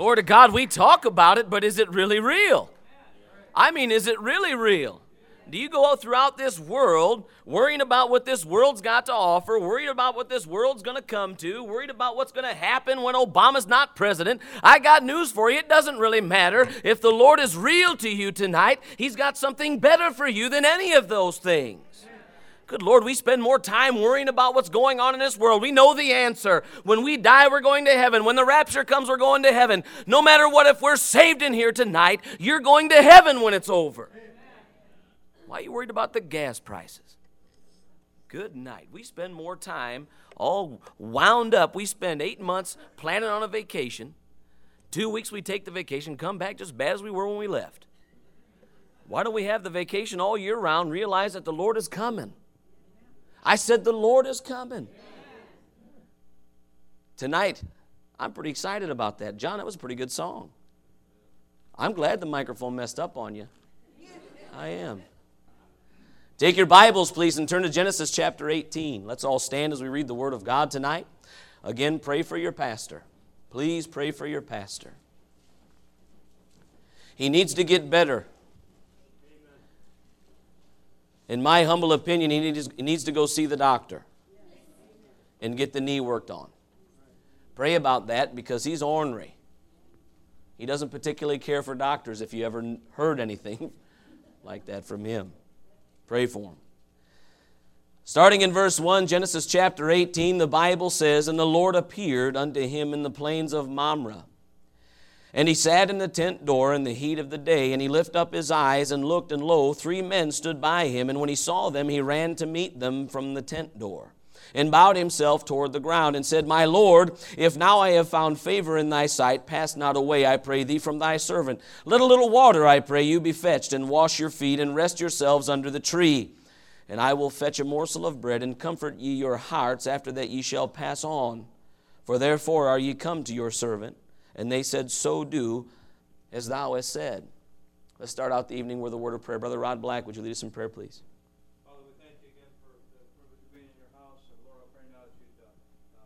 Glory to God, we talk about it, but is it really real? I mean, is it really real? Do you go out throughout this world worrying about what this world's got to offer, worried about what this world's going to come to, worried about what's going to happen when Obama's not president? I got news for you. It doesn't really matter. If the Lord is real to you tonight, He's got something better for you than any of those things. Good Lord, we spend more time worrying about what's going on in this world. We know the answer. When we die, we're going to heaven. When the rapture comes, we're going to heaven. No matter what, if we're saved in here tonight, you're going to heaven when it's over. Why are you worried about the gas prices? Good night. We spend more time all wound up. We spend 8 months planning on a vacation. 2 weeks we take the vacation, come back just as bad as we were when we left. Why don't we have the vacation all year round, realize that the Lord is coming? I said the Lord is coming. Tonight, I'm pretty excited about that. John, that was a pretty good song. I'm glad the microphone messed up on you. I am. Take your Bibles, please, and turn to Genesis chapter 18. Let's all stand as we read the Word of God tonight. Again, pray for your pastor. Please pray for your pastor. He needs to get better. In my humble opinion, he needs to go see the doctor and get the knee worked on. Pray about that because he's ornery. He doesn't particularly care for doctors if you ever heard anything like that from him. Pray for him. Starting in verse 1, Genesis chapter 18, the Bible says, "And the Lord appeared unto him in the plains of Mamre. And he sat in the tent door in the heat of the day, and he lifted up his eyes and looked, and lo, 3 men stood by him. And when he saw them, he ran to meet them from the tent door, and bowed himself toward the ground, and said, My Lord, if now I have found favor in thy sight, pass not away, I pray thee, from thy servant. Let a little water, I pray you, be fetched, and wash your feet, and rest yourselves under the tree. And I will fetch a morsel of bread, and comfort ye your hearts, after that ye shall pass on. For therefore are ye come to your servant. And they said, So do as thou hast said." Let's start out the evening with a word of prayer. Brother Rod Black, would you lead us in prayer, please? Father, we thank you again for the privilege of being in your house. And Lord, I pray now that you'd just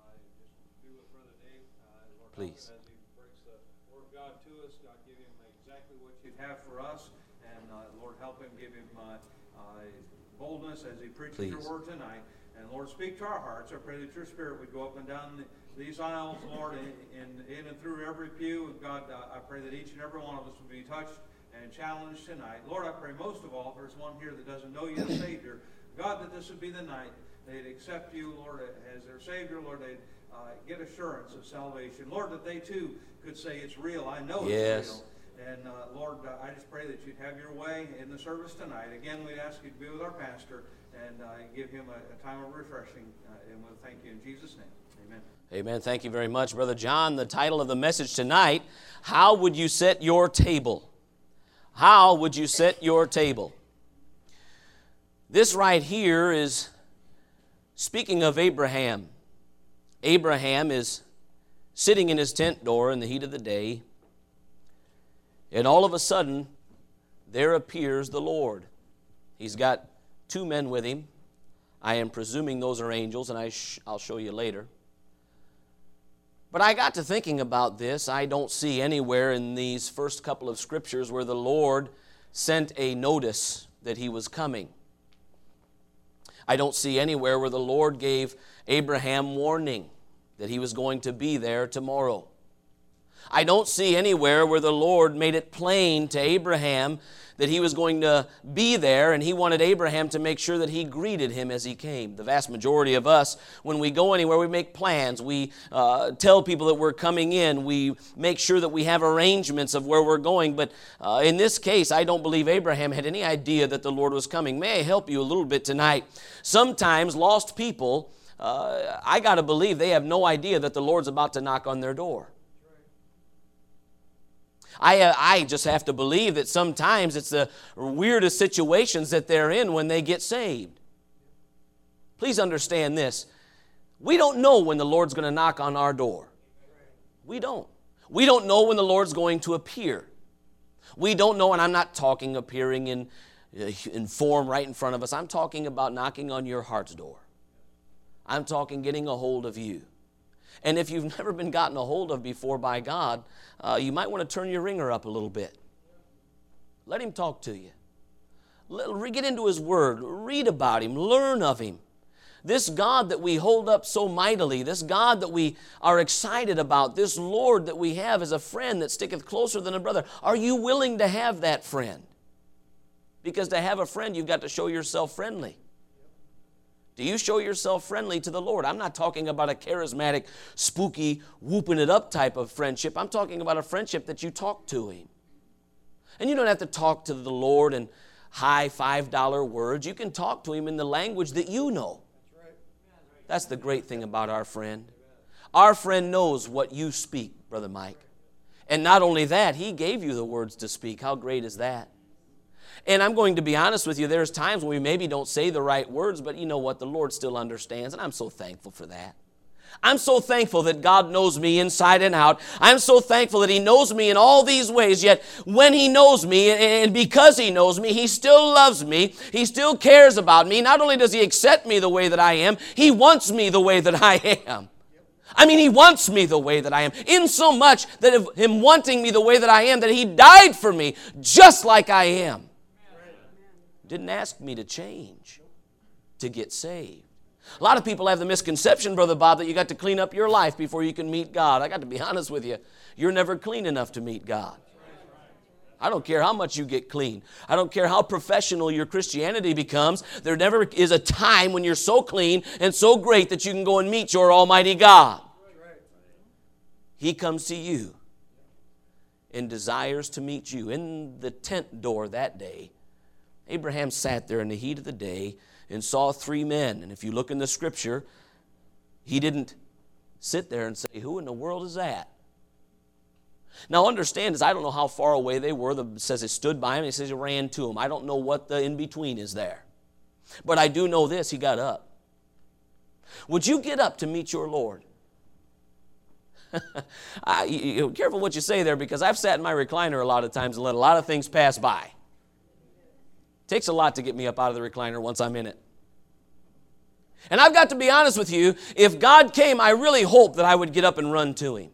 be with Brother Dave. Lord, please. As he brings the word of God to us, God, give him exactly what you'd have for us. And Lord, help him, give him boldness as he preaches your word tonight. And Lord, speak to our hearts. I pray that your Spirit would go up and down these aisles, Lord, in and through every pew. God, I pray that each and every one of us would be touched and challenged tonight. Lord, I pray most of all, if there's one here that doesn't know you as Savior, God, that this would be the night they'd accept you, Lord, as their Savior. Lord, they'd get assurance of salvation. Lord, that they too could say, it's real. I know it's real. And Lord, I just pray that you'd have your way in the service tonight. Again, we'd ask you to be with our pastor and give him a time of refreshing. And we'll thank you in Jesus' name. Amen. Amen. Thank you very much, Brother John. The title of the message tonight, How Would You Set Your Table? How would you set your table? This right here is speaking of Abraham. Abraham is sitting in his tent door in the heat of the day, and all of a sudden, there appears the Lord. He's got 2 men with him. I am presuming those are angels, and I'll show you later. But I got to thinking about this. I don't see anywhere in these first couple of scriptures where the Lord sent a notice that he was coming. I don't see anywhere where the Lord gave Abraham warning that he was going to be there tomorrow. I don't see anywhere where the Lord made it plain to Abraham that he was going to be there, and he wanted Abraham to make sure that he greeted him as he came. The vast majority of us, when we go anywhere, we make plans. We tell people that we're coming in. We make sure that we have arrangements of where we're going. But in this case, I don't believe Abraham had any idea that the Lord was coming. May I help you a little bit tonight? Sometimes lost people, I got to believe they have no idea that the Lord's about to knock on their door. I just have to believe that sometimes it's the weirdest situations that they're in when they get saved. Please understand this. We don't know when the Lord's going to knock on our door. We don't. We don't know when the Lord's going to appear. We don't know, and I'm not talking appearing in form right in front of us. I'm talking about knocking on your heart's door. I'm talking getting a hold of you. And if you've never been gotten a hold of before by God, you might want to turn your ringer up a little bit. Let Him talk to you. Get into His Word. Read about Him. Learn of Him. This God that we hold up so mightily, this God that we are excited about, this Lord that we have as a friend that sticketh closer than a brother. Are you willing to have that friend? Because to have a friend, you've got to show yourself friendly. Do you show yourself friendly to the Lord? I'm not talking about a charismatic, spooky, whooping it up type of friendship. I'm talking about a friendship that you talk to Him. And you don't have to talk to the Lord in high $5 words. You can talk to Him in the language that you know. That's the great thing about our friend. Our friend knows what you speak, Brother Mike. And not only that, He gave you the words to speak. How great is that? And I'm going to be honest with you, there's times when we maybe don't say the right words, but you know what? The Lord still understands, and I'm so thankful for that. I'm so thankful that God knows me inside and out. I'm so thankful that He knows me in all these ways, yet when He knows me, and because He knows me, He still loves me. He still cares about me. Not only does He accept me the way that I am, He wants me the way that I am. I mean, He wants me the way that I am, in so much that of Him wanting me the way that I am, that He died for me just like I am. Didn't ask me to change to get saved. A lot of people have the misconception, Brother Bob, that you got to clean up your life before you can meet God. I got to be honest with you. You're never clean enough to meet God. I don't care how much you get clean. I don't care how professional your Christianity becomes. There never is a time when you're so clean and so great that you can go and meet your Almighty God. He comes to you and desires to meet you. In the tent door that day, Abraham sat there in the heat of the day and saw 3 men. And if you look in the Scripture, he didn't sit there and say, who in the world is that? Now understand this, I don't know how far away they were. It says it stood by him, and it says it ran to him. I don't know what the in-between is there. But I do know this, he got up. Would you get up to meet your Lord? Careful what you say there, because I've sat in my recliner a lot of times and let a lot of things pass by. Takes a lot to get me up out of the recliner once I'm in it. And I've got to be honest with you, if God came, I really hope that I would get up and run to Him.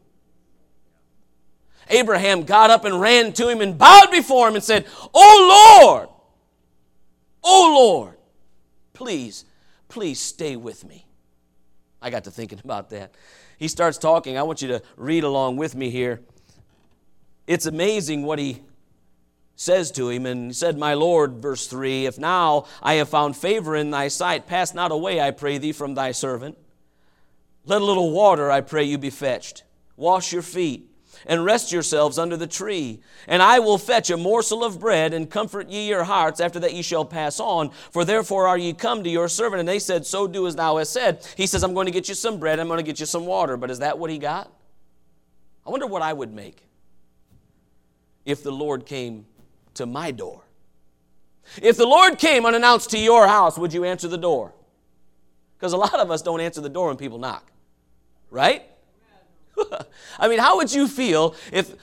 Abraham got up and ran to Him and bowed before Him and said, oh Lord, please stay with me. I got to thinking about that. He starts talking. I want you to read along with me here. It's amazing what he says to him, and he said, my Lord, verse 3, if now I have found favor in thy sight, pass not away, I pray thee, from thy servant. Let a little water, I pray you, be fetched. Wash your feet, and rest yourselves under the tree. And I will fetch a morsel of bread, and comfort ye your hearts, after that ye shall pass on. For therefore are ye come to your servant. And they said, so do as thou hast said. He says, I'm going to get you some bread, I'm going to get you some water. But is that what he got? I wonder what I would make if the Lord came to my door. If the Lord came unannounced to your house, would you answer the door? Because a lot of us don't answer the door when people knock. Right? I mean, how would you feel if...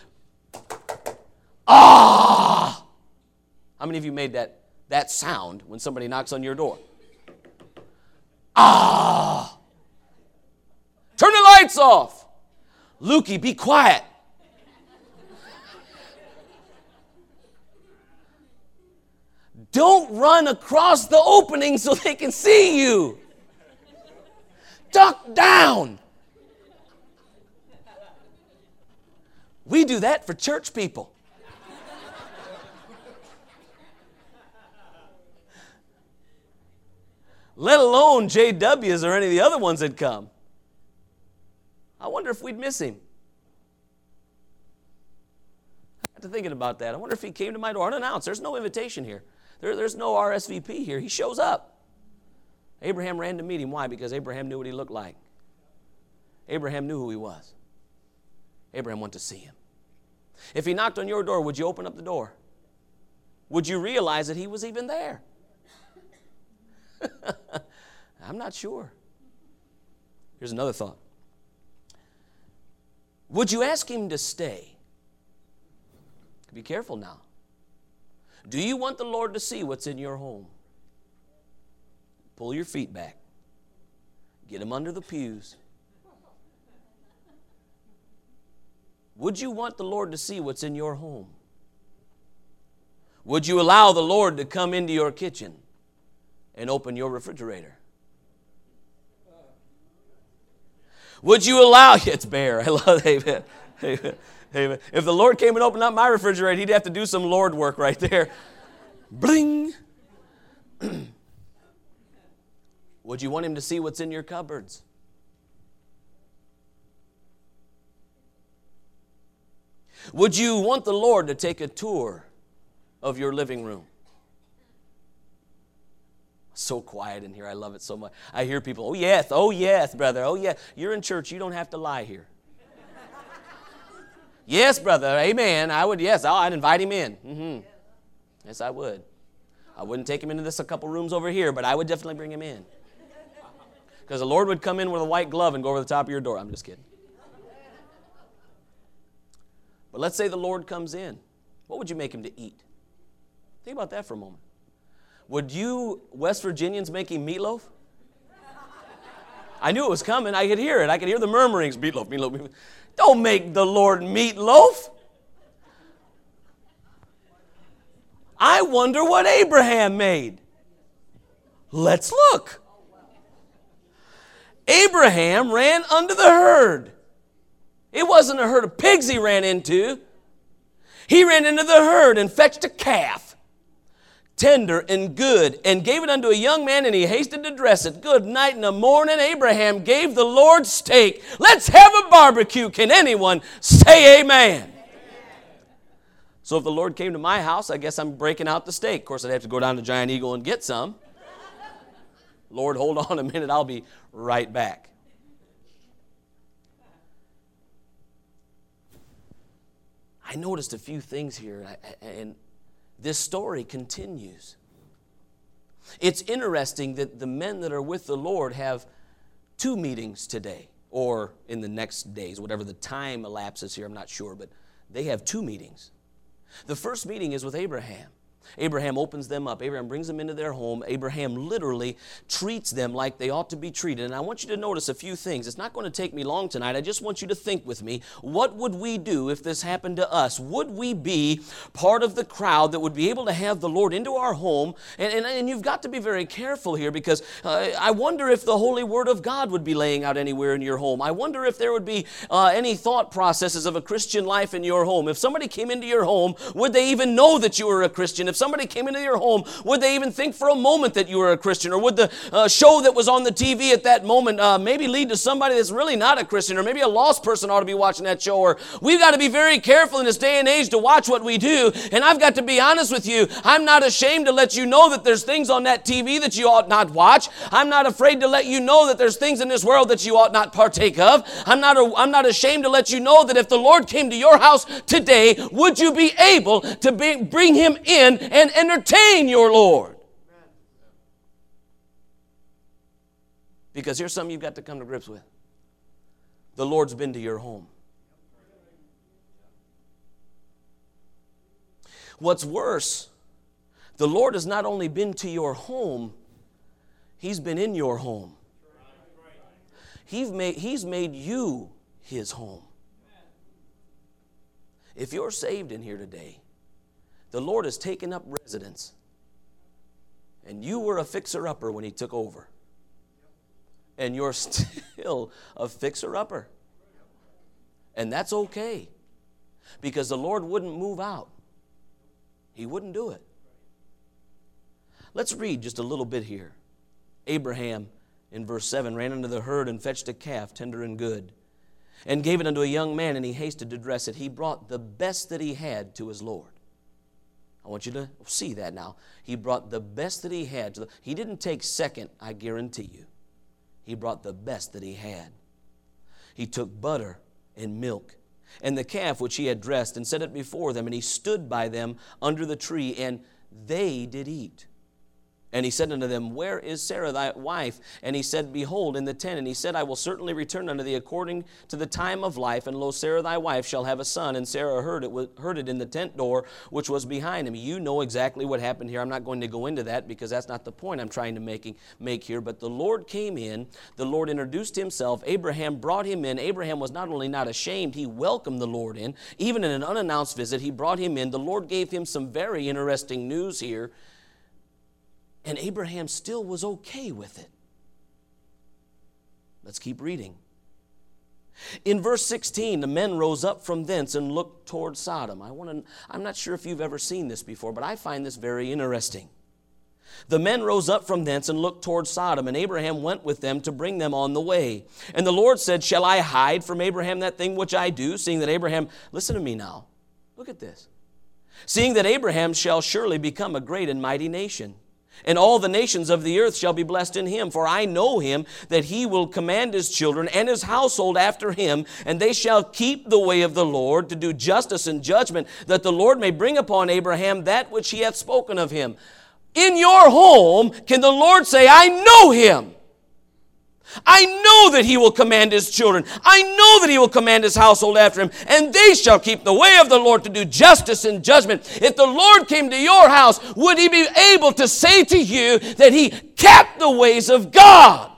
How many of you made that sound when somebody knocks on your door? Turn the lights off. Lukey, be quiet. Don't run across the opening so they can see you. Duck down. We do that for church people. Let alone JWs or any of the other ones that come. I wonder if we'd miss him. I got to thinking about that. I wonder if he came to my door unannounced. There's no invitation here. There's no RSVP here. He shows up. Abraham ran to meet him. Why? Because Abraham knew what he looked like. Abraham knew who he was. Abraham wanted to see him. If he knocked on your door, would you open up the door? Would you realize that he was even there? I'm not sure. Here's another thought. Would you ask him to stay? Be careful now. Do you want the Lord to see what's in your home? Pull your feet back. Get him under the pews. Would you want the Lord to see what's in your home? Would you allow the Lord to come into your kitchen and open your refrigerator? Would you allow, it's bare, I love it, amen. Amen. If the Lord came and opened up my refrigerator, He'd have to do some Lord work right there. Bling. Would you want Him to see what's in your cupboards? Would you want the Lord to take a tour of your living room? So quiet in here. I love it so much. I hear people, oh yes, brother. Oh yeah. You're in church. You don't have to lie here. Yes, brother. Amen. I'd invite him in. Mm-hmm. Yes, I would. I wouldn't take him into this a couple rooms over here, but I would definitely bring him in. Because the Lord would come in with a white glove and go over the top of your door. I'm just kidding. But let's say the Lord comes in. What would you make him to eat? Think about that for a moment. Would you West Virginians make him meatloaf? I knew it was coming. I could hear it. I could hear the murmurings. Meatloaf, meatloaf, meatloaf. Don't make the Lord meatloaf. I wonder what Abraham made. Let's look. Abraham ran unto the herd. It wasn't a herd of pigs he ran into. He ran into the herd and fetched a calf, tender and good, and gave it unto a young man, and he hasted to dress it. Good night in the morning, Abraham gave the Lord steak. Let's have a barbecue. Can anyone say amen? So if the Lord came to my house, I guess I'm breaking out the steak. Of course, I'd have to go down to Giant Eagle and get some. Lord, hold on a minute. I'll be right back. I noticed a few things here, and this story continues. It's interesting that the men that are with the Lord have 2 meetings today, or in the next days, whatever the time elapses here, I'm not sure, but they have 2 meetings. The first meeting is with Abraham. Abraham opens them up. Abraham brings them into their home. Abraham literally treats them like they ought to be treated. And I want you to notice a few things. It's not going to take me long tonight. I just want you to think with me. What would we do if this happened to us? Would we be part of the crowd that would be able to have the Lord into our home? And you've got to be very careful here, because I wonder if the Holy Word of God would be laying out anywhere in your home. I wonder if there would be any thought processes of a Christian life in your home. If somebody came into your home, would they even know that you were a Christian? If somebody came into your home, would they even think for a moment that you were a Christian? Or would the show that was on the TV at that moment maybe lead to somebody that's really not a Christian? Or maybe a lost person ought to be watching that show? Or we've got to be very careful in this day and age to watch what we do. And I've got to be honest with you. I'm not ashamed to let you know that there's things on that TV that you ought not watch. I'm not afraid to let you know that there's things in this world that you ought not partake of. I'm not ashamed to let you know that if the Lord came to your house today, would you be able to bring Him in and entertain your Lord? Because here's something you've got to come to grips with. The Lord's been to your home. What's worse, the Lord has not only been to your home, He's been in your home. He's made you His home. If you're saved in here today, the Lord has taken up residence. And you were a fixer-upper when He took over. And you're still a fixer-upper. And that's okay. Because the Lord wouldn't move out. He wouldn't do it. Let's read just a little bit here. Abraham, in verse 7, ran unto the herd and fetched a calf, tender and good, and gave it unto a young man, and he hasted to dress it. He brought the best that he had to his Lord. I want you to see that now. He brought the best that he had. He didn't take second, I guarantee you. He brought the best that he had. He took butter and milk and the calf which he had dressed and set it before them, and he stood by them under the tree, and they did eat. And he said unto them, Where is Sarah thy wife? And he said, Behold, in the tent. And he said, I will certainly return unto thee according to the time of life. And lo, Sarah thy wife shall have a son. And Sarah heard it in the tent door, which was behind him. You know exactly what happened here. I'm not going to go into that because that's not the point I'm trying to make here. But the Lord came in. The Lord introduced himself. Abraham brought him in. Abraham was not only not ashamed, he welcomed the Lord in. Even in an unannounced visit, he brought him in. The Lord gave him some very interesting news here. And Abraham still was okay with it. Let's keep reading. In verse 16, the men rose up from thence and looked toward Sodom. I'm not sure if you've ever seen this before, but I find this very interesting. The men rose up from thence and looked toward Sodom, and Abraham went with them to bring them on the way. And the Lord said, Shall I hide from Abraham that thing which I do, seeing that Abraham, listen to me now, look at this, seeing that Abraham shall surely become a great and mighty nation. And all the nations of the earth shall be blessed in him. For I know him, that he will command his children and his household after him, and they shall keep the way of the Lord, to do justice and judgment, that the Lord may bring upon Abraham that which he hath spoken of him. In your home, can the Lord say, I know him? I know that he will command his children. I know that he will command his household after him, and they shall keep the way of the Lord to do justice and judgment. If the Lord came to your house, would he be able to say to you that he kept the ways of God?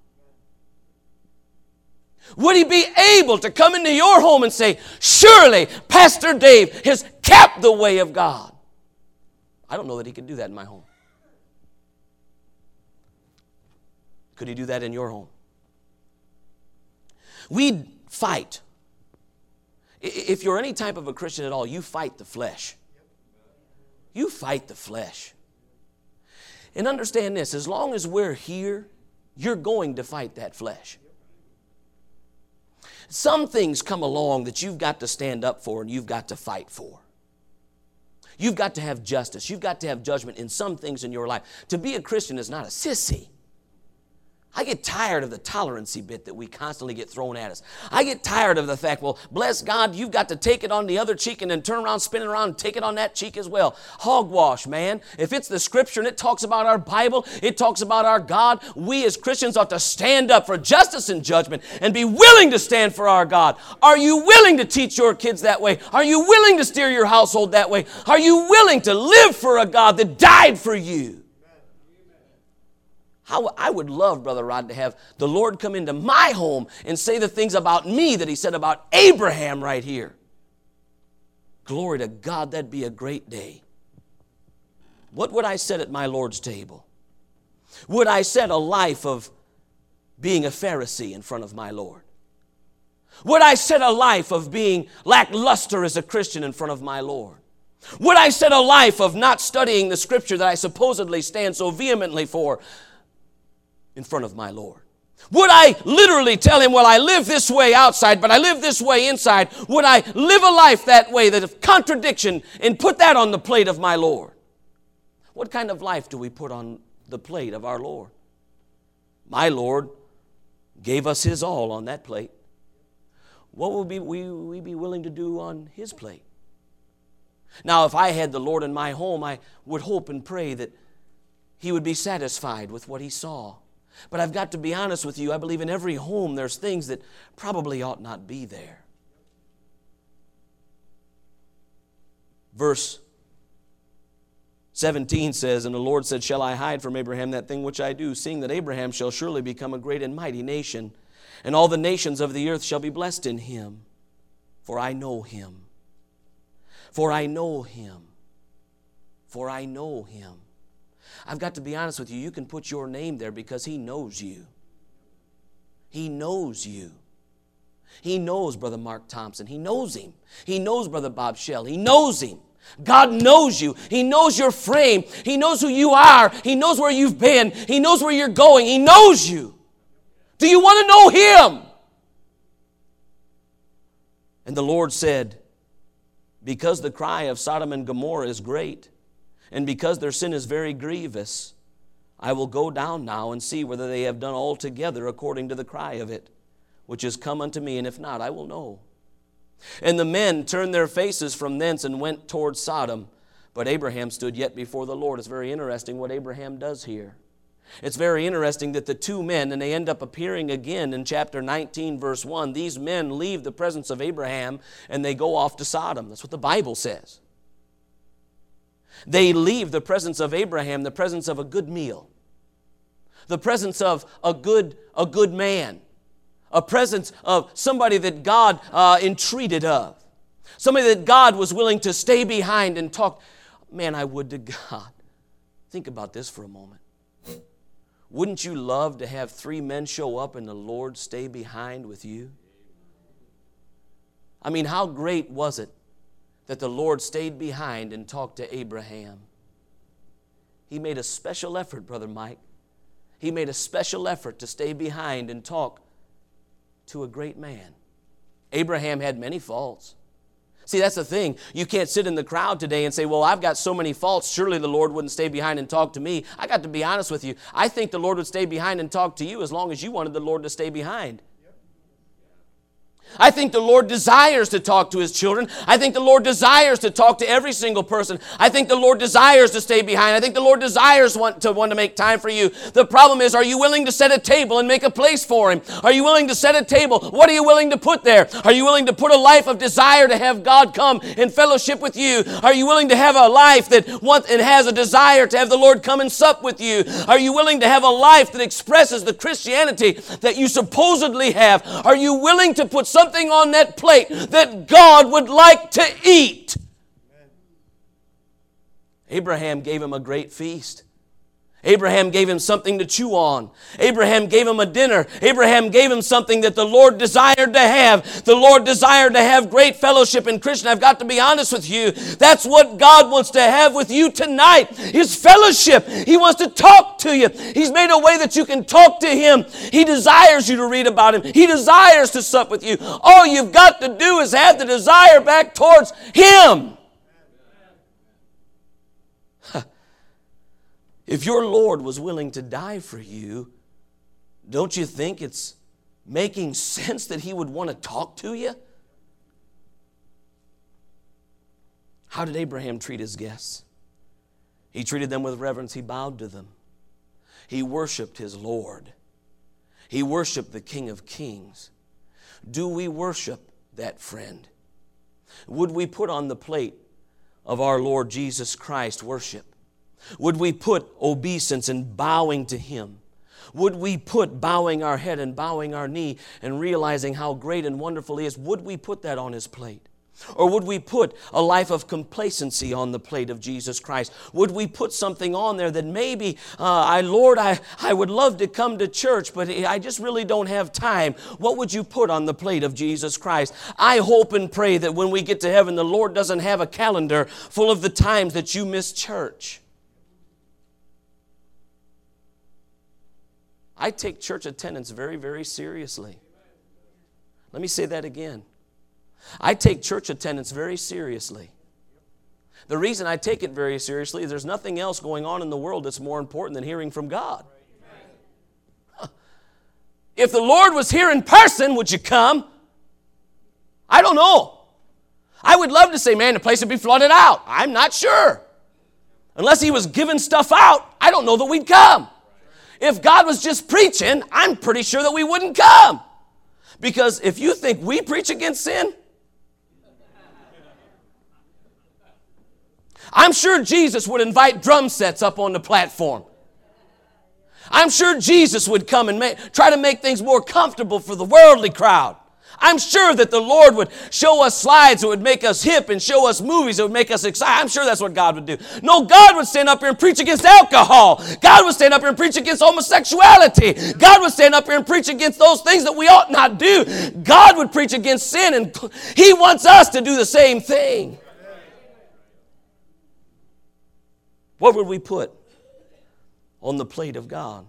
Would he be able to come into your home and say, surely Pastor Dave has kept the way of God? I don't know that he could do that in my home. Could he do that in your home? We fight. If you're any type of a Christian at all, you fight the flesh. You fight the flesh. And understand this, as long as we're here, you're going to fight that flesh. Some things come along that you've got to stand up for and you've got to fight for. You've got to have justice. You've got to have judgment in some things in your life. To be a Christian is not a sissy. I get tired of the tolerancy bit that we constantly get thrown at us. I get tired of the fact, well, bless God, you've got to take it on the other cheek and then turn around, spin it around, and take it on that cheek as well. Hogwash, man. If it's the Scripture and it talks about our Bible, it talks about our God, we as Christians ought to stand up for justice and judgment and be willing to stand for our God. Are you willing to teach your kids that way? Are you willing to steer your household that way? Are you willing to live for a God that died for you? I would love, Brother Rod, to have the Lord come into my home and say the things about me that he said about Abraham right here. Glory to God, that'd be a great day. What would I set at my Lord's table? Would I set a life of being a Pharisee in front of my Lord? Would I set a life of being lackluster as a Christian in front of my Lord? Would I set a life of not studying the Scripture that I supposedly stand so vehemently for in front of my Lord? Would I literally tell him, well, I live this way outside, but I live this way inside? Would I live a life that way, that of contradiction, and put that on the plate of my Lord? What kind of life do we put on the plate of our Lord? My Lord gave us his all on that plate. What would we be willing to do on his plate? Now, if I had the Lord in my home, I would hope and pray that he would be satisfied with what he saw. But I've got to be honest with you, I believe in every home there's things that probably ought not be there. Verse 17 says, And the Lord said, Shall I hide from Abraham that thing which I do, seeing that Abraham shall surely become a great and mighty nation, and all the nations of the earth shall be blessed in him? For I know him. For I know him. For I know him. I've got to be honest with you, you can put your name there because he knows you. He knows you. He knows Brother Mark Thompson. He knows him. He knows Brother Bob Shell. He knows him. God knows you. He knows your frame. He knows who you are. He knows where you've been. He knows where you're going. He knows you. Do you want to know him? And the Lord said, Because the cry of Sodom and Gomorrah is great, and because their sin is very grievous, I will go down now and see whether they have done altogether according to the cry of it, which is come unto me, and if not, I will know. And the men turned their faces from thence and went toward Sodom. But Abraham stood yet before the Lord. It's very interesting what Abraham does here. It's very interesting that the two men, and they end up appearing again in chapter 19, verse 1. These men leave the presence of Abraham and they go off to Sodom. That's what the Bible says. They leave the presence of Abraham, the presence of a good meal, the presence of a good man, a presence of somebody that God entreated of, somebody that God was willing to stay behind and talk. Man, I would to God. Think about this for a moment. Wouldn't you love to have 3 men show up and the Lord stay behind with you? I mean, how great was it that the Lord stayed behind and talked to Abraham? He made a special effort, Brother Mike. He made a special effort to stay behind and talk to a great man. Abraham had many faults. See, that's the thing. You can't sit in the crowd today and say, well, I've got so many faults, surely the Lord wouldn't stay behind and talk to me. I got to be honest with you. I think the Lord would stay behind and talk to you as long as you wanted the Lord to stay behind. I think the Lord desires to talk to His children. I think the Lord desires to talk to every single person. I think the Lord desires to stay behind. I think the Lord desires want to make time for you. The problem is, are you willing to set a table and make a place for Him? Are you willing to set a table? What are you willing to put there? Are you willing to put a life of desire to have God come in fellowship with you? Are you willing to have a life that has a desire to have the Lord come and sup with you? Are you willing to have a life that expresses the Christianity that you supposedly have? Are you willing to put something on that plate that God would like to eat? Abraham gave him a great feast. Abraham gave him something to chew on. Abraham gave him a dinner. Abraham gave him something that the Lord desired to have. The Lord desired to have great fellowship. And Christian, I've got to be honest with you. That's what God wants to have with you tonight, is fellowship. He wants to talk to you. He's made a way that you can talk to Him. He desires you to read about Him. He desires to sup with you. All you've got to do is have the desire back towards Him. If your Lord was willing to die for you, don't you think it's making sense that He would want to talk to you? How did Abraham treat his guests? He treated them with reverence. He bowed to them. He worshiped his Lord. He worshiped the King of Kings. Do we worship that friend? Would we put on the plate of our Lord Jesus Christ worship? Would we put obeisance and bowing to Him? Would we put bowing our head and bowing our knee and realizing how great and wonderful He is? Would we put that on His plate? Or would we put a life of complacency on the plate of Jesus Christ? Would we put something on there that maybe, Lord, I would love to come to church, but I just really don't have time. What would you put on the plate of Jesus Christ? I hope and pray that when we get to heaven, the Lord doesn't have a calendar full of the times that you miss church. I take church attendance very, very seriously. Let me say that again. I take church attendance very seriously. The reason I take it very seriously is there's nothing else going on in the world that's more important than hearing from God. If the Lord was here in person, would you come? I don't know. I would love to say, man, the place would be flooded out. I'm not sure. Unless He was giving stuff out, I don't know that we'd come. If God was just preaching, I'm pretty sure that we wouldn't come. Because if you think we preach against sin, I'm sure Jesus would invite drum sets up on the platform. I'm sure Jesus would come and try to make things more comfortable for the worldly crowd. I'm sure that the Lord would show us slides that would make us hip and show us movies that would make us excited. I'm sure that's what God would do. No, God would stand up here and preach against alcohol. God would stand up here and preach against homosexuality. God would stand up here and preach against those things that we ought not do. God would preach against sin, and He wants us to do the same thing. What would we put on the plate of God?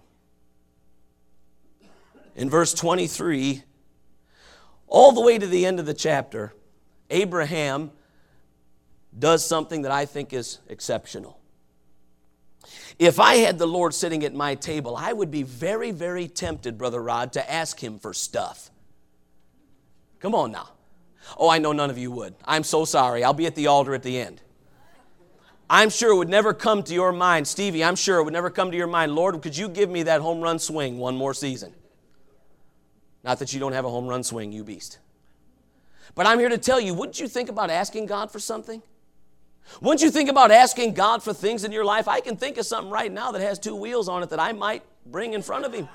In verse 23, all the way to the end of the chapter, Abraham does something that I think is exceptional. If I had the Lord sitting at my table, I would be very, very tempted, Brother Rod, to ask Him for stuff. Come on now. Oh, I know none of you would. I'm so sorry. I'll be at the altar at the end. I'm sure it would never come to your mind, Stevie, I'm sure it would never come to your mind, Lord, could you give me that home run swing one more season? Not that you don't have a home run swing, you beast. But I'm here to tell you, wouldn't you think about asking God for something? Wouldn't you think about asking God for things in your life? I can think of something right now that has 2 wheels on it that I might bring in front of Him.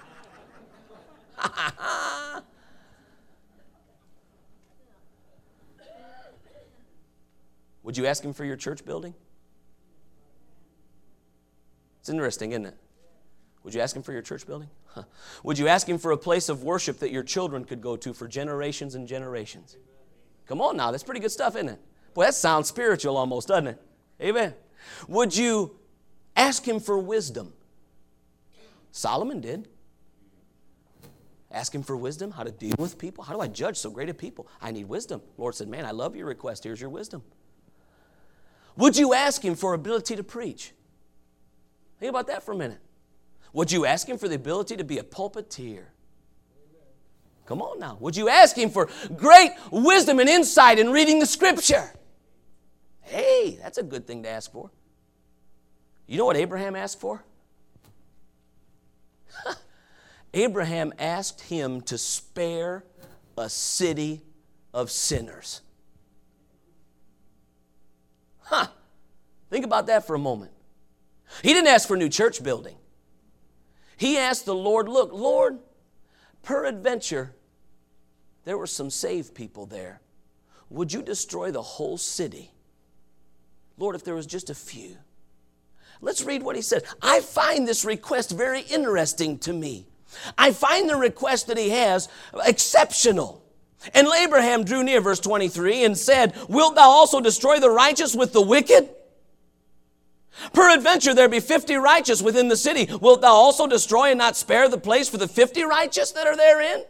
Would you ask Him for your church building? It's interesting, isn't it? Would you ask Him for your church building? Would you ask Him for a place of worship that your children could go to for generations and generations? Come on now, that's pretty good stuff, isn't it? Boy, that sounds spiritual almost, doesn't it? Amen. Would you ask Him for wisdom? Solomon did. Ask Him for wisdom, how to deal with people. How do I judge so great a people? I need wisdom. The Lord said, man, I love your request. Here's your wisdom. Would you ask Him for ability to preach? Think about that for a minute. Would you ask Him for the ability to be a pulpiteer? Come on now. Would you ask Him for great wisdom and insight in reading the Scripture? Hey, that's a good thing to ask for. You know what Abraham asked for? Abraham asked Him to spare a city of sinners. Think about that for a moment. He didn't ask for a new church building. He asked the Lord, look, Lord, peradventure, there were some saved people there. Would you destroy the whole city? Lord, if there was just a few. Let's read what he said. I find this request very interesting to me. I find the request that he has exceptional. And Abraham drew near, verse 23, and said, wilt thou also destroy the righteous with the wicked? Peradventure there be 50 righteous within the city. Wilt thou also destroy and not spare the place for the 50 righteous that are therein?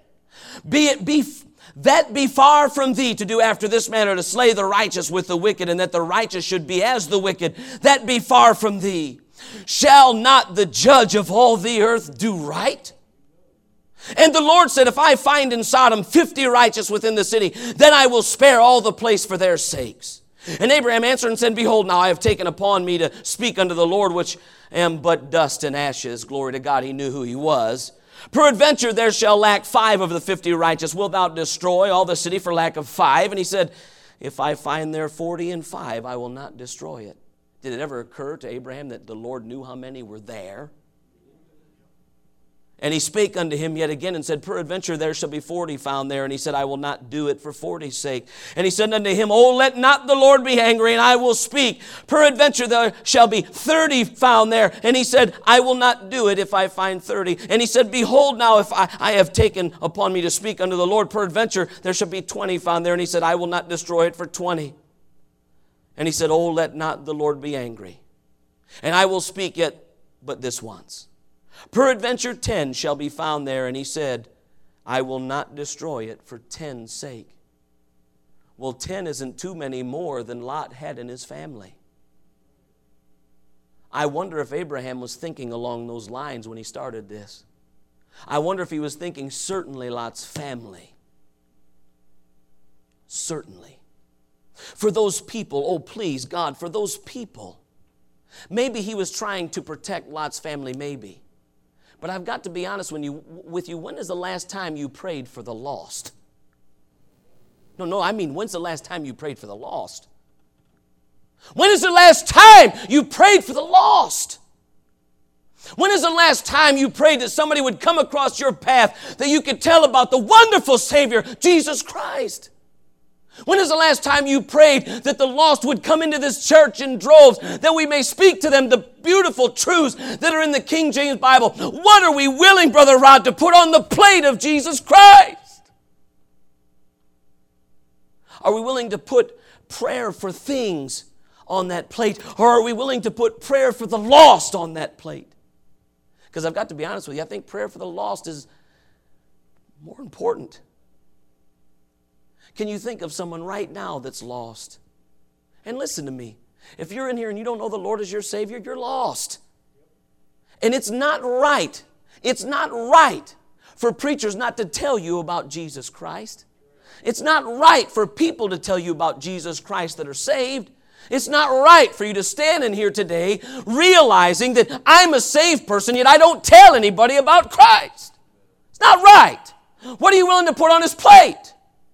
That be far from thee to do after this manner, to slay the righteous with the wicked, and that the righteous should be as the wicked. That be far from thee. Shall not the judge of all the earth do right? And the Lord said, if I find in Sodom 50 righteous within the city, then I will spare all the place for their sakes. And Abraham answered and said, behold, now I have taken upon me to speak unto the Lord, which am but dust and ashes. Glory to God, he knew who he was. Peradventure there shall lack 5 of the 50 righteous. Wilt thou destroy all the city for lack of 5? And he said, if I find there 40 and 5, I will not destroy it. Did it ever occur to Abraham that the Lord knew how many were there? And he spake unto him yet again and said, peradventure there shall be 40 found there. And he said, I will not do it for 40's sake. And he said unto him, oh, let not the Lord be angry, and I will speak. Peradventure there shall be 30 found there. And he said, I will not do it if I find 30. And he said, behold, now if I have taken upon me to speak unto the Lord, peradventure there shall be 20 found there. And he said, I will not destroy it for 20. And he said, oh, let not the Lord be angry, and I will speak yet but this once. Peradventure 10 shall be found there. And he said, I will not destroy it for 10's sake. Well, 10 isn't too many more than Lot had in his family. I wonder if Abraham was thinking along those lines when he started this. I wonder if he was thinking, certainly Lot's family. Certainly. For those people, oh please, God, for those people. Maybe he was trying to protect Lot's family, maybe. But I've got to be honest with you, when is the last time you prayed for the lost? No, I mean, when's the last time you prayed for the lost? When is the last time you prayed for the lost? When is the last time you prayed that somebody would come across your path that you could tell about the wonderful Savior, Jesus Christ? When is the last time you prayed that the lost would come into this church in droves, that we may speak to them the beautiful truths that are in the King James Bible? What are we willing, Brother Rod, to put on the plate of Jesus Christ? Are we willing to put prayer for things on that plate, or are we willing to put prayer for the lost on that plate? Because I've got to be honest with you, I think prayer for the lost is more important. Can you think of someone right now that's lost? And listen to me. If you're in here and you don't know the Lord as your Savior, you're lost. And it's not right. It's not right for preachers not to tell you about Jesus Christ. It's not right for people to tell you about Jesus Christ that are saved. It's not right for you to stand in here today realizing that I'm a saved person, yet I don't tell anybody about Christ. It's not right. What are you willing to put on his plate?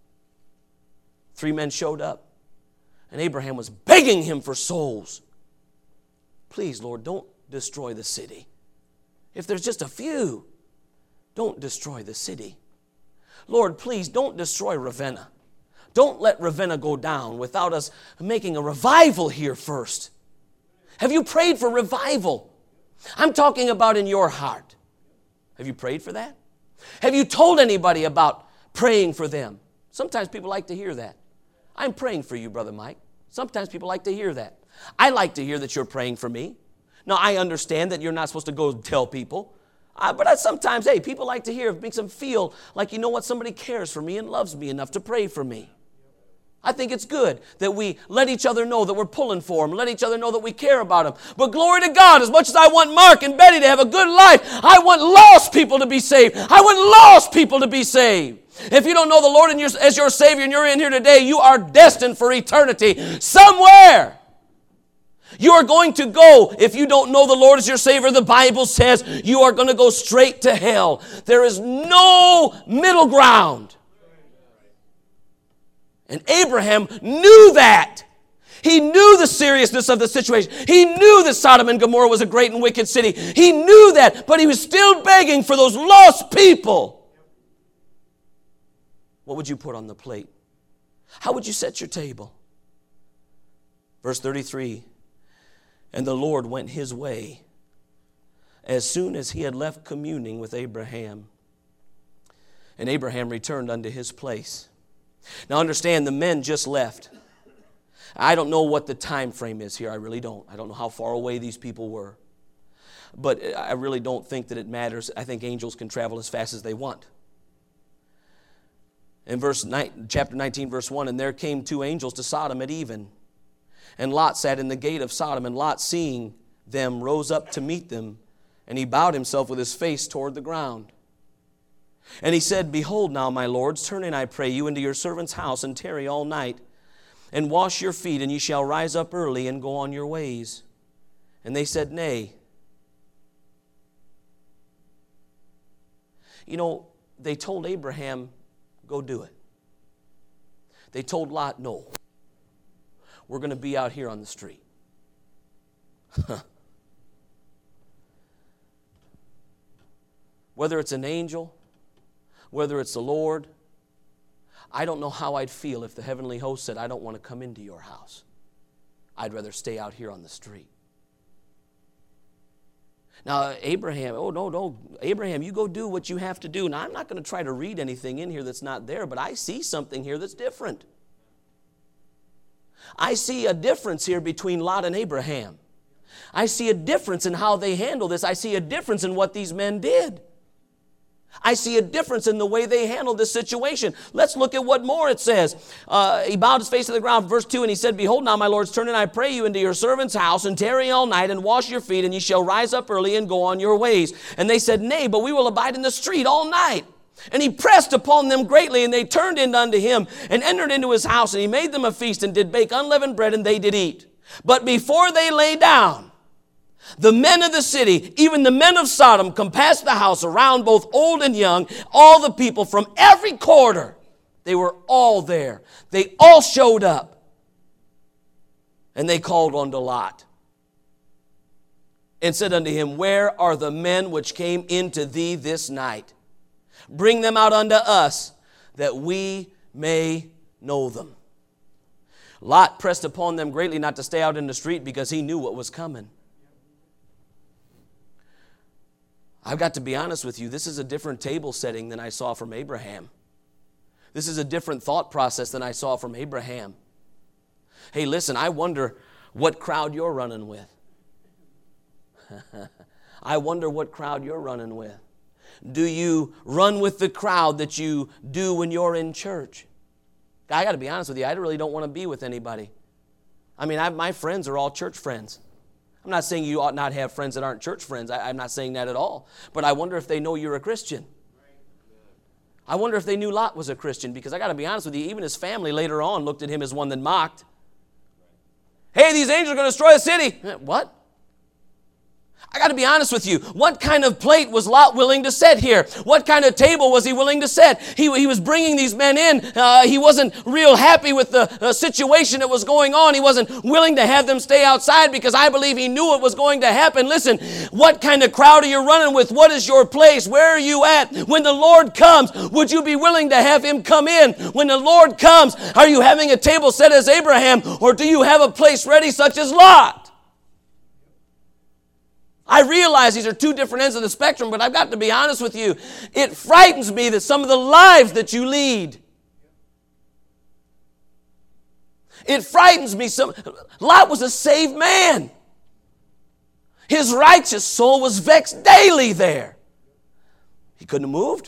3 men showed up, and Abraham was begging him for souls. Please, Lord, don't destroy the city. If there's just a few, don't destroy the city. Lord, please don't destroy Ravenna. Don't let Ravenna go down without us making a revival here first. Have you prayed for revival? I'm talking about in your heart. Have you prayed for that? Have you told anybody about praying for them? Sometimes people like to hear that. I'm praying for you, Brother Mike. Sometimes people like to hear that. I like to hear that you're praying for me. Now, I understand that you're not supposed to go tell people. But sometimes, hey, people like to hear. It makes them feel like, you know what, somebody cares for me and loves me enough to pray for me. I think it's good that we let each other know that we're pulling for them, let each other know that we care about them. But glory to God, as much as I want Mark and Betty to have a good life, I want lost people to be saved. I want lost people to be saved. If you don't know the Lord as your Savior and you're in here today, you are destined for eternity somewhere. You are going to go, if you don't know the Lord as your Savior, the Bible says you are going to go straight to hell. There is no middle ground. And Abraham knew that. He knew the seriousness of the situation. He knew that Sodom and Gomorrah was a great and wicked city. He knew that, but he was still begging for those lost people. What would you put on the plate? How would you set your table? Verse 33, and the Lord went his way as soon as he had left communing with Abraham. And Abraham returned unto his place. Now understand, the men just left. I don't know what the time frame is here. I really don't. I don't know how far away these people were. But I really don't think that it matters. I think angels can travel as fast as they want. In chapter 19, verse 1, and there came 2 angels to Sodom at even. And Lot sat in the gate of Sodom, and Lot, seeing them, rose up to meet them, and he bowed himself with his face toward the ground. And he said, behold now, my lords, turn in, I pray you, into your servant's house, and tarry all night, and wash your feet, and ye shall rise up early, and go on your ways. And they said, nay. You know, they told Abraham, go do it. They told Lot, no. We're going to be out here on the street. Whether it's an angel, whether it's the Lord, I don't know how I'd feel if the heavenly host said, I don't want to come into your house. I'd rather stay out here on the street. Now, Abraham, Abraham, you go do what you have to do. Now, I'm not going to try to read anything in here that's not there, but I see something here that's different. I see a difference here between Lot and Abraham. I see a difference in how they handle this. I see a difference in what these men did. I see a difference in the way they handled this situation. Let's look at what more it says. He bowed his face to the ground, verse 2, and he said, behold now, my lords, turn in, I pray you, into your servant's house, and tarry all night, and wash your feet, and ye shall rise up early, and go on your ways. And they said, nay, but we will abide in the street all night. And he pressed upon them greatly, and they turned in unto him, and entered into his house, and he made them a feast, and did bake unleavened bread, and they did eat. But before they lay down, the men of the city, even the men of Sodom, compassed the house around, both old and young, all the people from every quarter. They were all there. They all showed up. And they called unto Lot, and said unto him, where are the men which came into thee this night? Bring them out unto us, that we may know them. Lot pressed upon them greatly not to stay out in the street, because he knew what was coming. I've got to be honest with you, this is a different table setting than I saw from Abraham. This is a different thought process than I saw from Abraham. Hey, listen, I wonder what crowd you're running with. I wonder what crowd you're running with. Do you run with the crowd that you do when you're in church? I got to be honest with you, I really don't want to be with anybody. I mean, my friends are all church friends. I'm not saying you ought not have friends that aren't church friends. I'm not saying that at all. But I wonder if they know you're a Christian. I wonder if they knew Lot was a Christian, because I got to be honest with you, even his family later on looked at him as one that mocked. Hey, hey, these angels are going to destroy the city. What? I got to be honest with you. What kind of plate was Lot willing to set here? What kind of table was he willing to set? He was bringing these men in. He wasn't real happy with the situation that was going on. He wasn't willing to have them stay outside because I believe he knew what was going to happen. Listen, what kind of crowd are you running with? What is your place? Where are you at? When the Lord comes, would you be willing to have him come in? When the Lord comes, are you having a table set as Abraham, or do you have a place ready such as Lot? I realize these are two different ends of the spectrum, but I've got to be honest with you. It frightens me that some of the lives that you lead. It frightens me. Lot was a saved man. His righteous soul was vexed daily there. He couldn't have moved.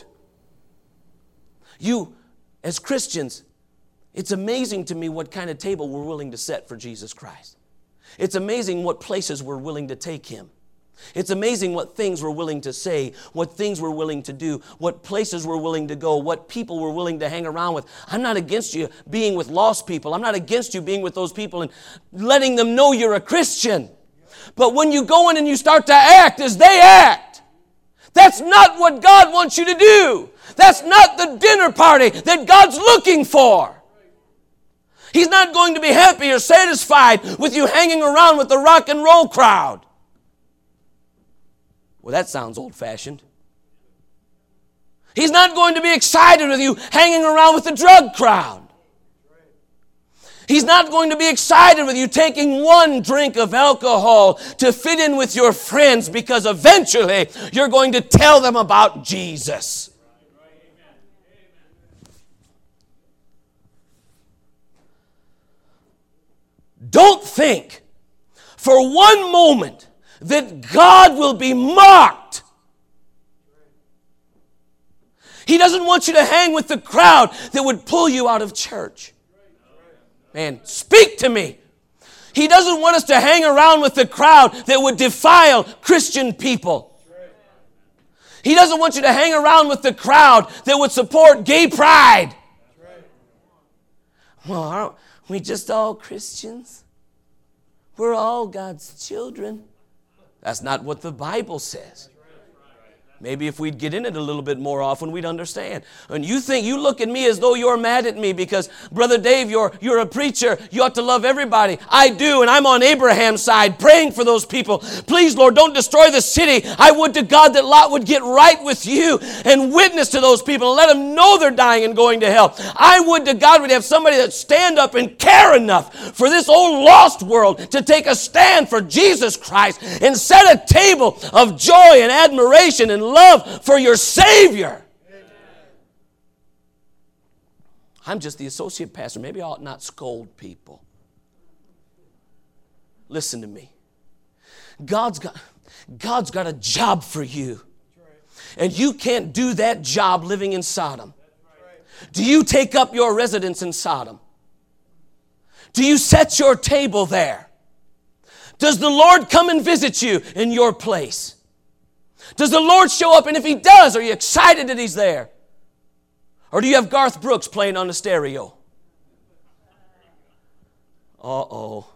You, as Christians, it's amazing to me what kind of table we're willing to set for Jesus Christ. It's amazing what places we're willing to take him. It's amazing what things we're willing to say, what things we're willing to do, what places we're willing to go, what people we're willing to hang around with. I'm not against you being with lost people. I'm not against you being with those people and letting them know you're a Christian. But when you go in and you start to act as they act, that's not what God wants you to do. That's not the dinner party that God's looking for. He's not going to be happy or satisfied with you hanging around with the rock and roll crowd. Well, that sounds old-fashioned. He's not going to be excited with you hanging around with the drug crowd. He's not going to be excited with you taking one drink of alcohol to fit in with your friends because eventually you're going to tell them about Jesus. Don't think for one moment that God will be mocked. He doesn't want you to hang with the crowd that would pull you out of church. Man, speak to me. He doesn't want us to hang around with the crowd that would defile Christian people. He doesn't want you to hang around with the crowd that would support gay pride. Well, aren't we just all Christians? We're all God's children. That's not what the Bible says. Maybe if we'd get in it a little bit more often, we'd understand. And you look at me as though you're mad at me because, Brother Dave, you're a preacher. You ought to love everybody. I do, and I'm on Abraham's side praying for those people. Please, Lord, don't destroy the city. I would to God that Lot would get right with you and witness to those people and let them know they're dying and going to hell. I would to God we'd have somebody that stand up and care enough for this old lost world to take a stand for Jesus Christ and set a table of joy and admiration and love for your Savior. Amen. I'm just the associate pastor. Maybe I ought not scold people. Listen to me. God's got a job for you. And you can't do that job living in Sodom. Do you take up your residence in Sodom? Do you set your table there? Does the Lord come and visit you in your place? Does the Lord show up? And if He does, are you excited that He's there? Or do you have Garth Brooks playing on the stereo? Uh-oh.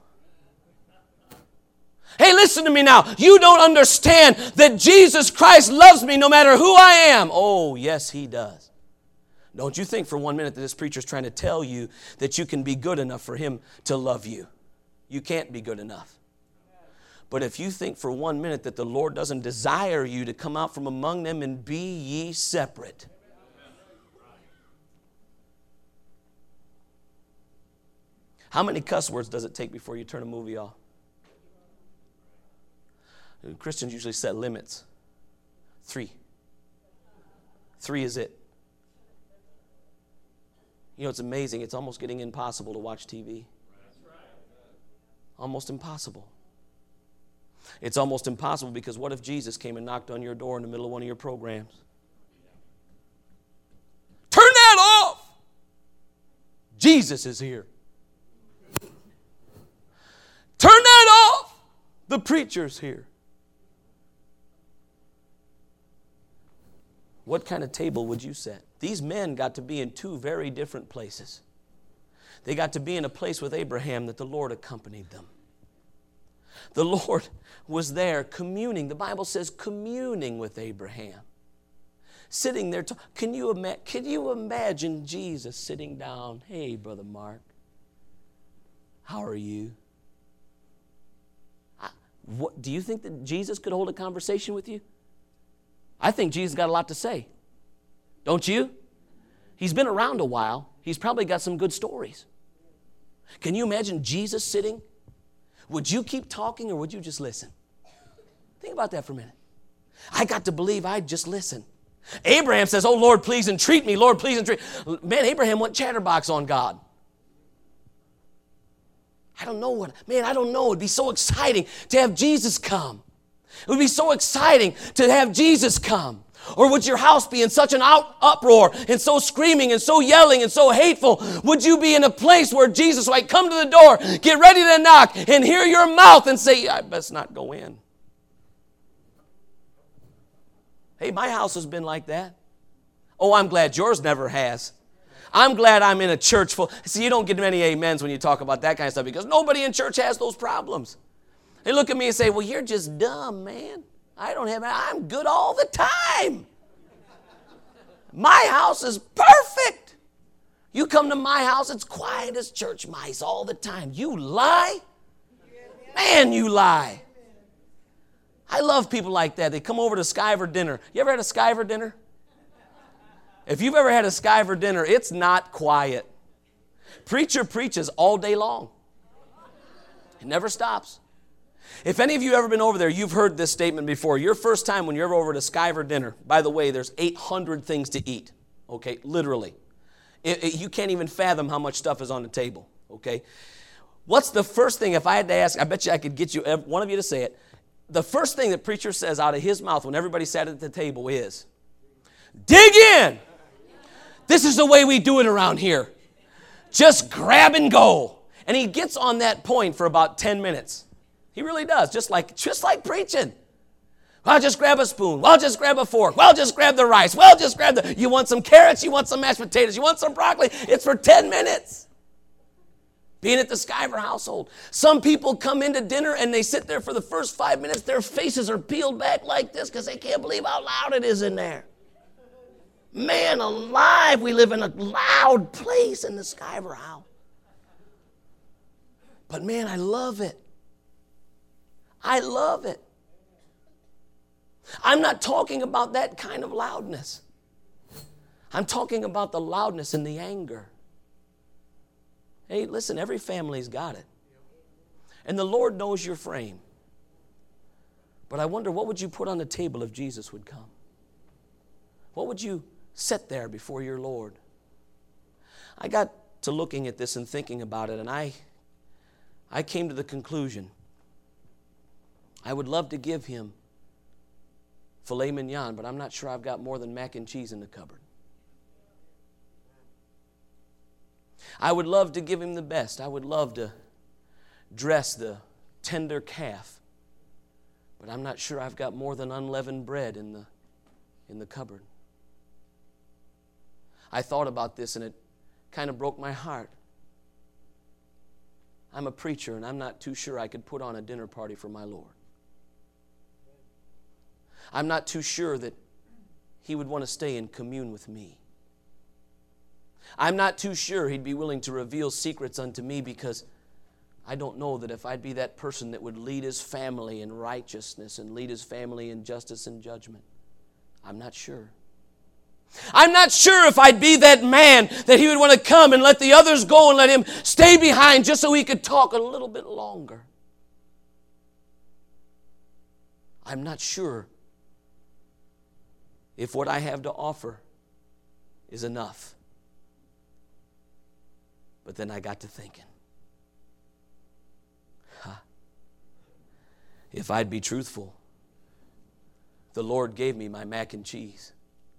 Hey, listen to me now. You don't understand that Jesus Christ loves me no matter who I am. Oh, yes, He does. Don't you think for one minute that this preacher's trying to tell you that you can be good enough for Him to love you. You can't be good enough. But if you think for one minute that the Lord doesn't desire you to come out from among them and be ye separate. How many cuss words does it take before you turn a movie off? Christians usually set limits. 3. 3 is it. You know, it's amazing. It's almost getting impossible to watch TV. Almost impossible. It's almost impossible because what if Jesus came and knocked on your door in the middle of one of your programs? Turn that off! Jesus is here. Turn that off! The preacher's here. What kind of table would you set? These men got to be in 2 very different places. They got to be in a place with Abraham that the Lord accompanied them. The Lord was there communing. The Bible says communing with Abraham. Sitting there. Can you imagine Jesus sitting down? Hey, Brother Mark, how are you? Do you think that Jesus could hold a conversation with you? I think Jesus got a lot to say. Don't you? He's been around a while. He's probably got some good stories. Can you imagine Jesus sitting? Would you keep talking or would you just listen? Think about that for a minute. I got to believe I'd just listen. Abraham says, oh, Lord, please entreat me. Lord, please entreat. Man, Abraham went chatterbox on God. I don't know. It'd be so exciting to have Jesus come. It would be so exciting to have Jesus come. Or would your house be in such an uproar and so screaming and so yelling and so hateful? Would you be in a place where Jesus might come to the door, get ready to knock, and hear your mouth and say, I best not go in? Hey, my house has been like that. Oh, I'm glad yours never has. I'm glad I'm in a church full. See, you don't get many amens when you talk about that kind of stuff because nobody in church has those problems. They look at me and say, well, you're just dumb, man. I'm good all the time. My house is perfect. You come to my house, it's quiet as church mice all the time. You lie? Man, you lie. I love people like that. They come over to Skyver dinner. You ever had a Skyver dinner? If you've ever had a Skyver dinner, it's not quiet. Preacher preaches all day long. It never stops. If any of you ever been over there, you've heard this statement before. Your first time when you're ever over to Skyver dinner, by the way, there's 800 things to eat. Okay, literally. You can't even fathom how much stuff is on the table. Okay. What's the first thing, if I had to ask, I bet you I could get you, one of you to say it. The first thing that preacher says out of his mouth when everybody sat at the table is, dig in. This is the way we do it around here. Just grab and go. And he gets on that point for about 10 minutes. He really does, just like preaching. Well, just grab a spoon. Well, just grab a fork. Well, just grab the rice. Well, just grab you want some carrots, you want some mashed potatoes, you want some broccoli. It's for 10 minutes. Being at the Skyver household. Some people come into dinner and they sit there for the first 5 minutes. Their faces are peeled back like this because they can't believe how loud it is in there. Man alive, we live in a loud place in the Skyver house. But man, I love it. I love it. I'm not talking about that kind of loudness. I'm talking about the loudness and the anger. Hey, listen, every family's got it. And the Lord knows your frame. But I wonder, what would you put on the table if Jesus would come? What would you set there before your Lord? I got to looking at this and thinking about it, and I came to the conclusion I would love to give him filet mignon, but I'm not sure I've got more than mac and cheese in the cupboard. I would love to give him the best. I would love to dress the tender calf, but I'm not sure I've got more than unleavened bread in the cupboard. I thought about this and it kind of broke my heart. I'm a preacher and I'm not too sure I could put on a dinner party for my Lord. I'm not too sure that he would want to stay and commune with me. I'm not too sure he'd be willing to reveal secrets unto me because I don't know that if I'd be that person that would lead his family in righteousness and lead his family in justice and judgment. I'm not sure. I'm not sure if I'd be that man that he would want to come and let the others go and let him stay behind just so he could talk a little bit longer. I'm not sure if what I have to offer is enough. But then I got to thinking, if I'd be truthful, the Lord gave me my mac and cheese.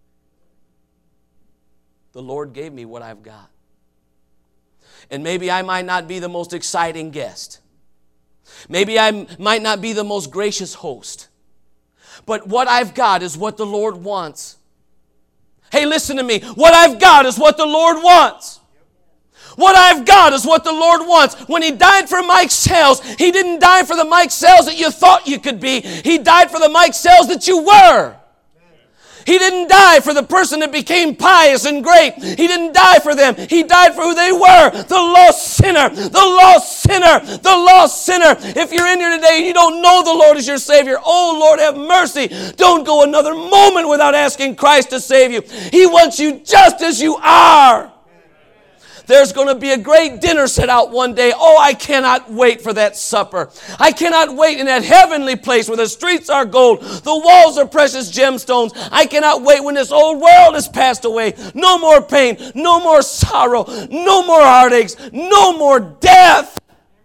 The Lord gave me what I've got. And maybe I might not be the most exciting guest. Maybe I might not be the most gracious host. But what I've got is what the Lord wants. Hey, listen to me. What I've got is what the Lord wants. What I've got is what the Lord wants. When He died for Mike Sells, He didn't die for the Mike Sells that you thought you could be. He died for the Mike Sells that you were. He didn't die for the person that became pious and great. He didn't die for them. He died for who they were. The lost sinner. The lost sinner. The lost sinner. If you're in here today and you don't know the Lord as your Savior, oh Lord, have mercy. Don't go another moment without asking Christ to save you. He wants you just as you are. There's going to be a great dinner set out one day. Oh, I cannot wait for that supper. I cannot wait in that heavenly place where the streets are gold, the walls are precious gemstones. I cannot wait when this old world has passed away. No more pain, no more sorrow, no more heartaches, no more death.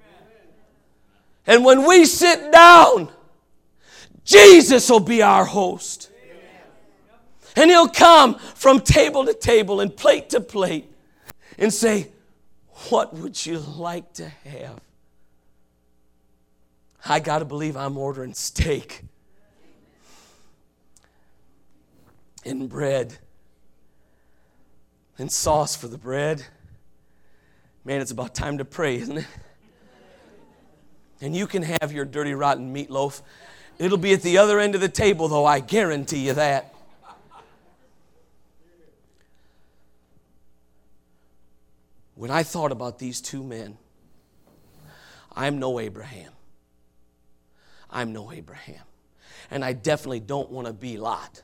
And when we sit down, Jesus will be our host. And He'll come from table to table and plate to plate and say, what would you like to have? I got to believe I'm ordering steak and bread and sauce for the bread. Man, it's about time to pray, isn't it? And you can have your dirty, rotten meatloaf. It'll be at the other end of the table, though, I guarantee you that. When I thought about these two men, I'm no Abraham. I'm no Abraham. And I definitely don't want to be Lot.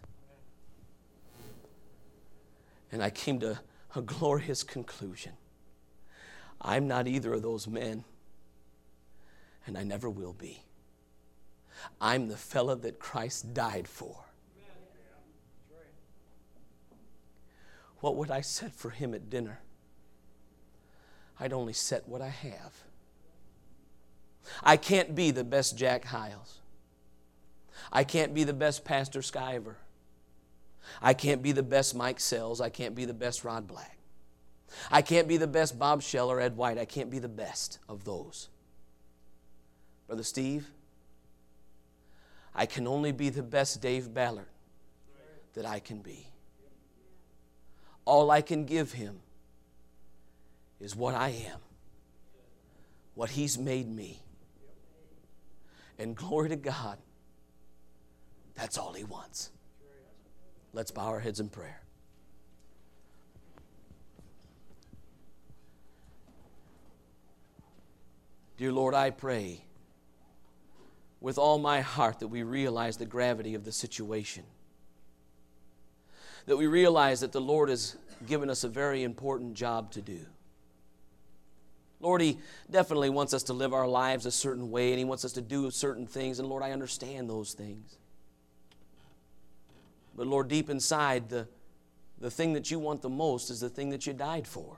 And I came to a glorious conclusion. I'm not either of those men, and I never will be. I'm the fella that Christ died for. What would I set for Him at dinner? I'd only set what I have. I can't be the best Jack Hiles. I can't be the best Pastor Skyver. I can't be the best Mike Sells. I can't be the best Rod Black. I can't be the best Bob Shell or Ed White. I can't be the best of those. Brother Steve, I can only be the best Dave Ballard that I can be. All I can give Him is what I am, what He's made me. And glory to God, that's all He wants. Let's bow our heads in prayer. Dear Lord, I pray with all my heart that we realize the gravity of the situation. That we realize that the Lord has given us a very important job to do. Lord, He definitely wants us to live our lives a certain way, and He wants us to do certain things, and Lord, I understand those things. But Lord, deep inside, the thing that You want the most is the thing that You died for.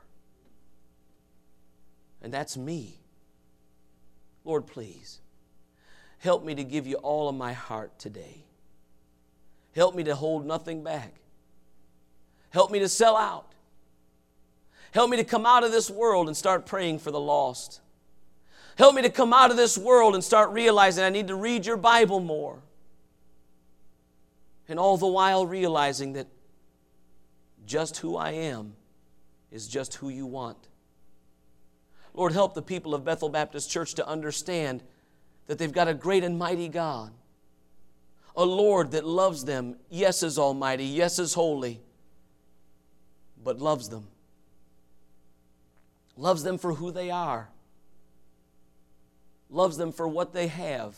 And that's me. Lord, please, help me to give You all of my heart today. Help me to hold nothing back. Help me to sell out. Help me to come out of this world and start praying for the lost. Help me to come out of this world and start realizing I need to read Your Bible more. And all the while realizing that just who I am is just who You want. Lord, help the people of Bethel Baptist Church to understand that they've got a great and mighty God. A Lord that loves them, yes, is almighty, yes, is holy, but loves them. Loves them for who they are. Loves them for what they have.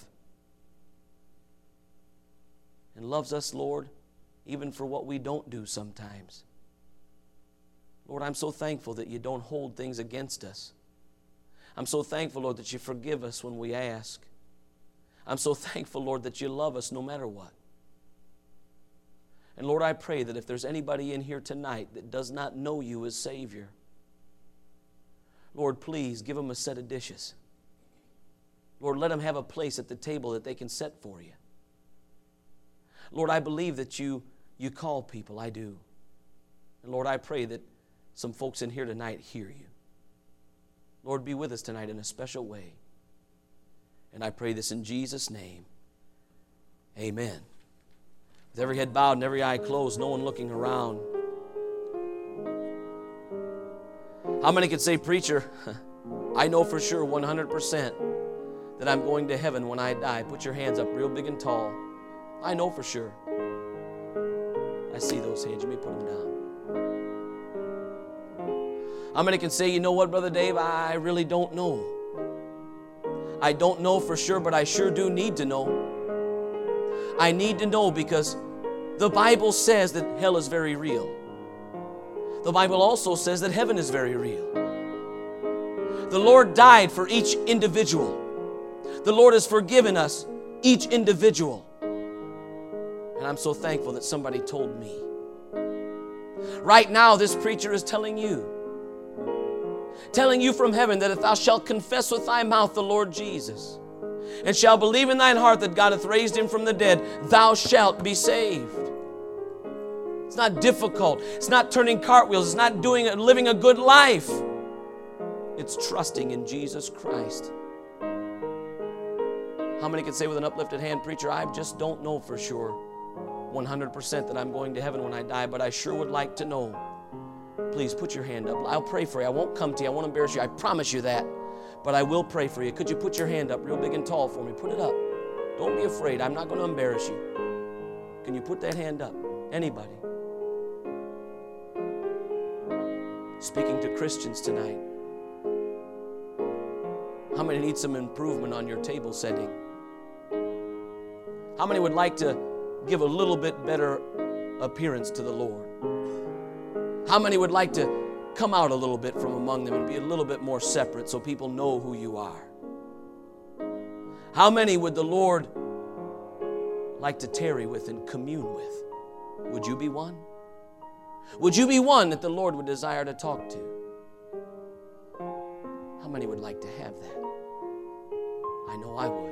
And loves us, Lord, even for what we don't do sometimes. Lord, I'm so thankful that You don't hold things against us. I'm so thankful, Lord, that You forgive us when we ask. I'm so thankful, Lord, that You love us no matter what. And Lord, I pray that if there's anybody in here tonight that does not know You as Savior, Lord, please give them a set of dishes. Lord, let them have a place at the table that they can set for You. Lord, I believe that you call people. I do. And Lord, I pray that some folks in here tonight hear You. Lord, be with us tonight in a special way. And I pray this in Jesus' name. Amen. With every head bowed and every eye closed, no one looking around. How many could say, preacher, I know for sure 100% that I'm going to heaven when I die? Put your hands up real big and tall. I know for sure. I see those hands. You may put them down. How many can say, you know what, Brother Dave, I really don't know. I don't know for sure, but I sure do need to know. I need to know because the Bible says that hell is very real. The Bible also says that heaven is very real. The Lord died for each individual. The Lord has forgiven us, each individual. And I'm so thankful that somebody told me. Right now, this preacher is telling you from heaven that if thou shalt confess with thy mouth the Lord Jesus, and shalt believe in thine heart that God hath raised him from the dead, thou shalt be saved. It's not difficult. It's not turning cartwheels. It's not living a good life. It's trusting in Jesus Christ. How many can say with an uplifted hand, preacher, I just don't know for sure 100% that I'm going to heaven when I die, but I sure would like to know. Please put your hand up. I'll pray for you. I won't come to you. I won't embarrass you. I promise you that. But I will pray for you. Could you put your hand up real big and tall for me? Put it up. Don't be afraid. I'm not going to embarrass you. Can you put that hand up? Anybody? Speaking to Christians tonight. How many need some improvement on your table setting? How many would like to give a little bit better appearance to the Lord? How many would like to come out a little bit from among them and be a little bit more separate so people know who you are? How many would the Lord like to tarry with and commune with? Would you be one? Would you be one that the Lord would desire to talk to? How many would like to have that? I know I would.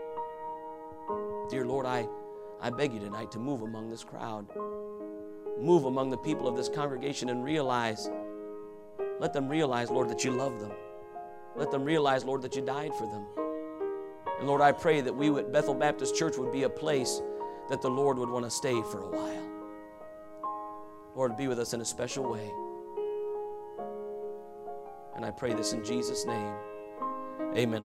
Dear Lord, I beg you tonight to move among this crowd. Move among the people of this congregation and let them realize, Lord, that you love them. Let them realize, Lord, that you died for them. And Lord, I pray that we at Bethel Baptist Church would be a place that the Lord would want to stay for a while. Lord, be with us in a special way. And I pray this in Jesus' name. Amen.